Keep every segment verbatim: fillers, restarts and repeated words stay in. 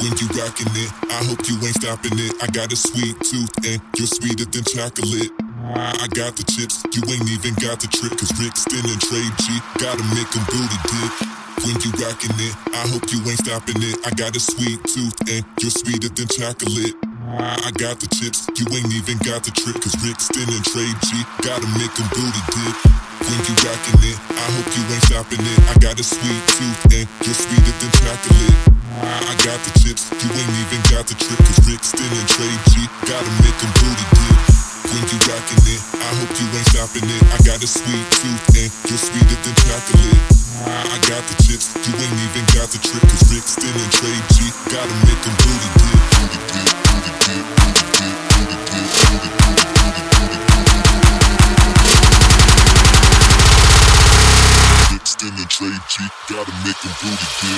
when you rockin' it. I hope you ain't stopping it. I got a sweet tooth and you're sweeter than chocolate. I got the chips, you ain't even got the trick. Cause Rick, Stin, and Trey G gotta make them booty dip. When you rockin' it, I hope you ain't stopping it. I got a sweet tooth and you're sweeter than chocolate. I got the chips, you ain't even got the trick. Cause Rick, Stin, and Trey G gotta make them booty dip. When you rockin' it, I hope you ain't stopping it. I got a sweet tooth and you're sweeter than chocolate. I got the chips, you ain't even got the trick. Cause Rick, Stin, and Trey G gotta make them booty dip. When you rockin' it, I hope you ain't stopping it. I got a sweet tooth and you're sweeter than chocolate. I got the chips, you ain't even got the trick. Cause Rick, Stin, and Trey G gotta make them booty dip. Booty dip, booty dip, booty dip, booty dip, booty dip, booty dip, booty dip. Rick, Stin, and Trey G gotta make them booty dip.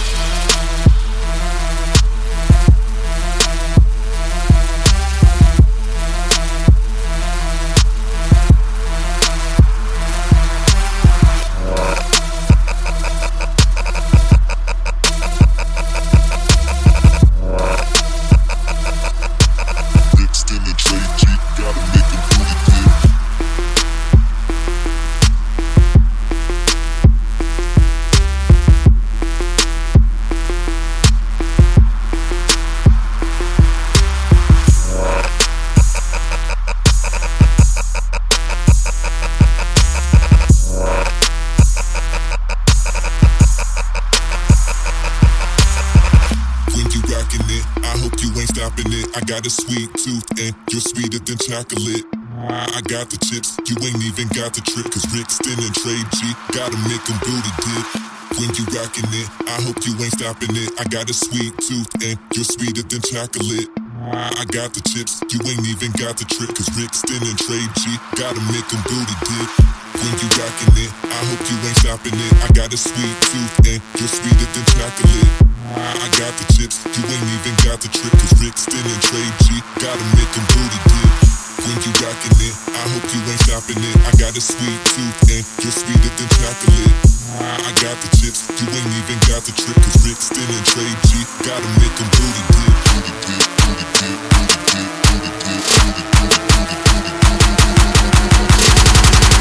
I got a sweet tooth and you're sweeter than chocolate. I got the chips, you ain't even got the trick. Cause Rick, Stin, and Trey G gotta make them booty dip. When you rockin' it, I hope you ain't stopping it. I got a sweet tooth and you're sweeter than chocolate. I got the chips, you ain't even got the trick. Cause Rick, Stin, and Trey G gotta make them booty dip. When you rockin' it, I hope you ain't stopping it. I got a sweet tooth and you're sweeter than chocolate. I got the chips, you ain't even got the trick. Cause Rick, Stin, and Trey G gotta make them booty dip. When you rockin' it, I hope you ain't stopping it. I got a sweet tooth and you're sweeter than chocolate. I got the chips, you ain't even got the trick. Cause Rick, Stin, and Trey G gotta make them booty dip. Booty dip, booty dip, booty dip, booty dip, booty dip, booty dip, booty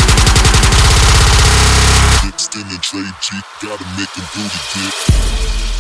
dip. Rick, Stin, and Trey G gotta make them booty dip.